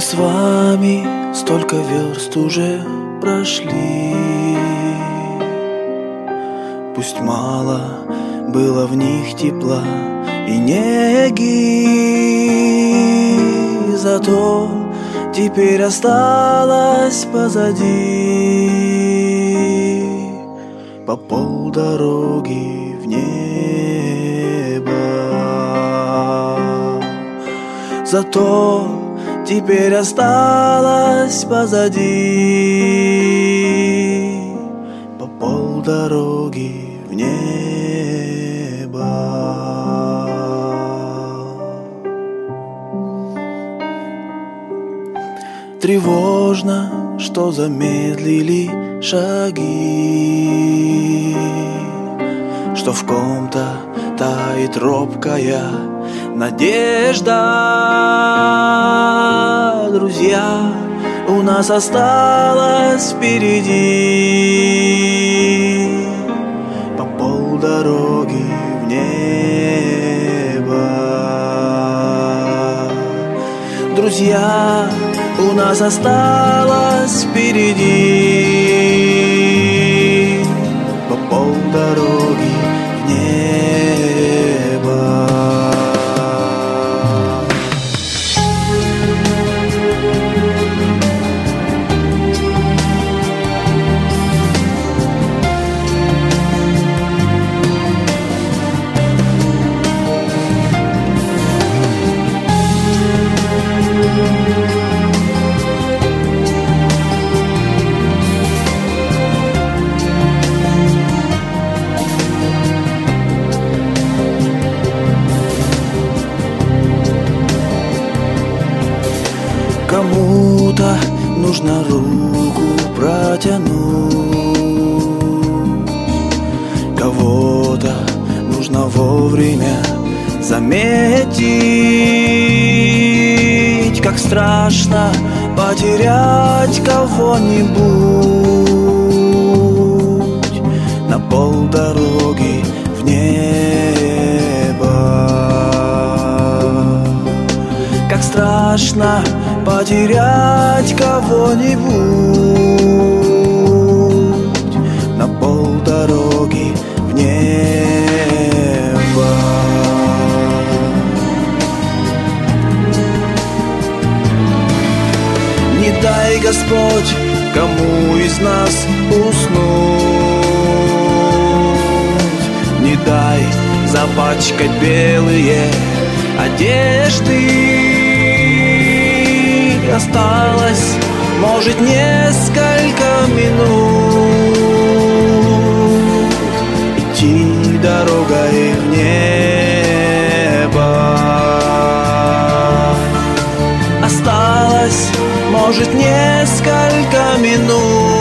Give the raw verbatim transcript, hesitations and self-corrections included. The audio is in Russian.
с вами столько верст уже прошли. Пусть мало было в них тепла и неги, зато теперь осталось позади по полдороги в небо. Зато теперь осталось позади по полдороги в небо. Тревожно, что замедлили шаги, что в ком-то тает робкая надежда. Друзья, у нас осталось впереди по полдороги в небо. Друзья, у нас осталось впереди по полдороги в небо. Кому-то нужно руку протянуть, кого-то нужно вовремя заметить. Как страшно потерять кого-нибудь на полдороги в небо. Как страшно потерять кого-нибудь на полдороги в небо. Не дай, Господь, кому из нас уснуть, не дай запачкать белые одежды. Осталось, может, несколько минут идти дорогой в небо. Осталось, может, несколько минут